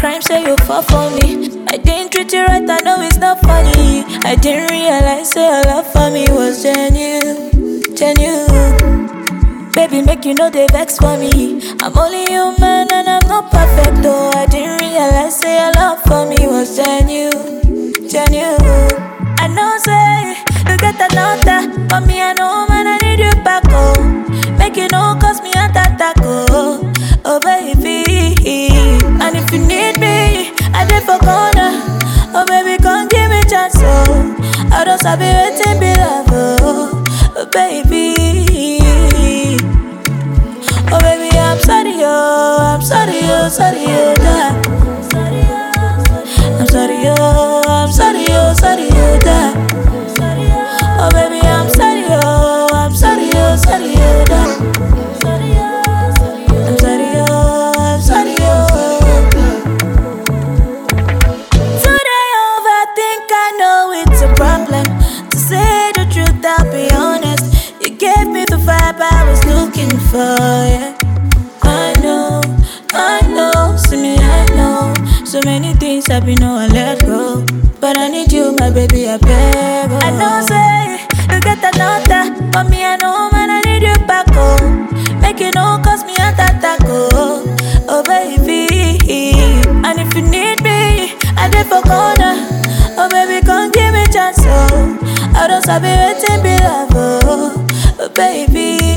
crime, say you fall for me. I didn't treat you right, I know it's not funny. I didn't realize say your love for me was genuine, genuine. Baby, make you know they vex for me. I'm only human and I'm not perfect, though. I didn't realize say your love for me was genuine, genuine. I know say you get another, but me I know man I need you back home. Make you know cause me and that oh, oh baby. And if you need me, I did for corner. Oh baby, come give me chance oh. I don't sabi waiting be love oh, oh baby. Oh baby, I'm sorry oh, I'm sorry oh, sorry oh, da. I'm sorry oh, I'm sorry oh, sorry oh, da. Oh baby, I'm sorry oh, I'm sorry oh, sorry oh, da. I'm sorry oh, I'm sorry oh. Today overthink, I know it's a problem. To say the truth, I'll be honest. You gave me the vibe I was looking for, yeah. I know, see me, I know. So many things I've been know I let go. But I need you, my baby, I beg. Oh. I know, say, you get another. But me, I know, man, I need you back home. Make you know, cause me and that oh, oh baby. And if you need me, I did for corner. Oh baby, come give me chance, oh. I don't sabi waiting be love, oh, oh baby.